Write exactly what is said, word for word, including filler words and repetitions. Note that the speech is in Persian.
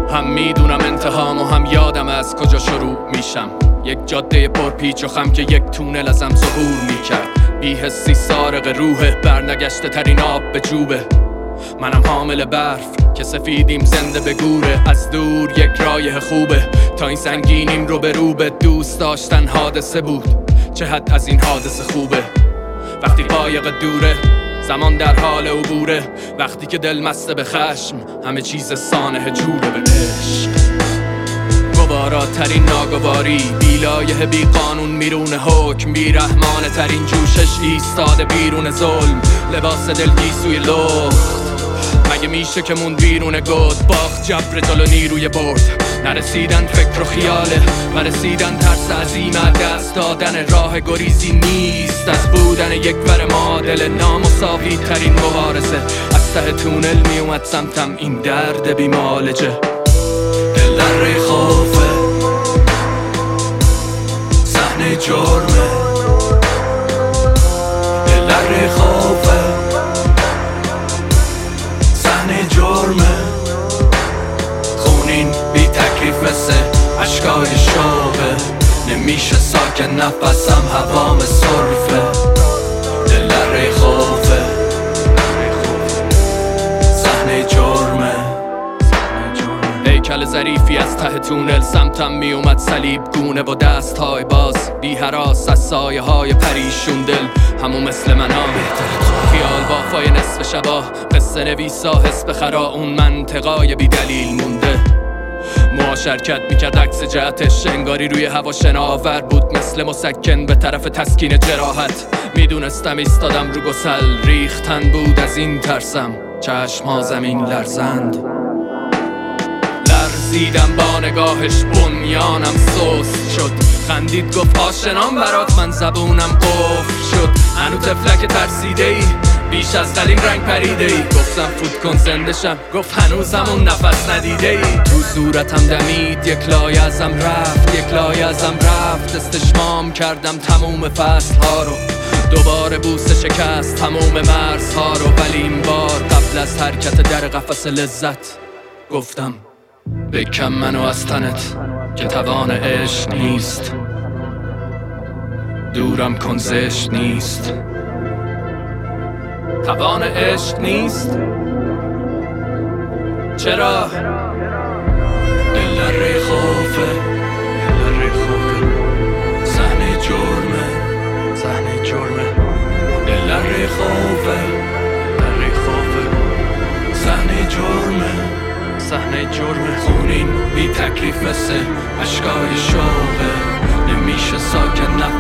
هم میدونم انتهام و هم یادم از کجا شروع میشم. یک جاده پر پیچ و خم که یک تونل ازم ظهور میکرد. بی حسی سارق روحه، برنگشته ترین آب به جوبه. منم حامل برف که سفیدیم زنده به گوره. از دور یک رایه خوبه تا این سنگینیم رو به رو به. دوست داشتن حادثه بود، چه حد از این حادثه خوبه. وقتی قایق دوره زمان در حال عبوره. وقتی که دل مسته به خشم همه چیز سانحه جوره به عشق. گواراترین ناگواری، بیلایه بی قانون میرون حکم، بی رحمانه ترین جوشش ایستاده بیرون ظلم. لباس دلگیسوی لخت مگه میشه که موند بیرون گود. باخت جبر جلو نیروی برد، نرسیدن فکر و خیاله و رسیدن ترس عظیمه. دست دادن راه گریزی نیست از بودن یک ور معادل. نامساوی ترین مبارزه از ته تونل میومد سمتم این درد بی معالجه. دل در خوفه، صحنه جرمه. دل در خوفه، صحنه جرمه. خونین بی تکلیف مثل اشکای شوقه. نمیشه ساکن نفسم هوام صرفه. دل در خوفه، صحنه جرمه. هیکل ظریفی از ته تونل سمتم می اومد صلیب گونه با دست های باز. بی هراس از سایه های پریشون دل همون مثل منام. خیال بافای نصف شبا، قصه نویسا حس بخرا. اون منطقای بی دلیل مونده. موها شرکت میکرد عکس جهتش، انگاری روی هوا شناور بود مثل مسکن به طرف تسکین جراحت. میدونستم ایستادم رو گسل، ریختن بود از این ترسم. چشم ها زمین لرزند، لرزیدم با نگاهش، بنیانم سست شد. خندید گفت آشنام برات، من زبونم قفل شد. هنو تفلک ترسیده ای، بیش از قدیم رنگ پریده ای. گفتم فوت کن زندشم، گفت هنوزم اون نفس ندیده ای. تو صورتم دمید یک لایه ازم رفت، یک لایه ازم رفت. استشمام کردم تموم فصل ها رو، دوباره بوسه شکست تموم مرزها رو. ولی این بار قبل از حرکت در قفس لذت گفتم بکن منو از تنت که توان عشق نیست. دورم کن زشت نیست، توان عشق نیست. چرا؟ دل در خوفه، دل در خوفه. صحنه جرمه، صحنه جرمه. دل در خوفه، در خوفه. صحنه جرمه، صحنه جرمه. خونین بی تکلیف مثل اشکای شوقه. نمیشه ساکن نفس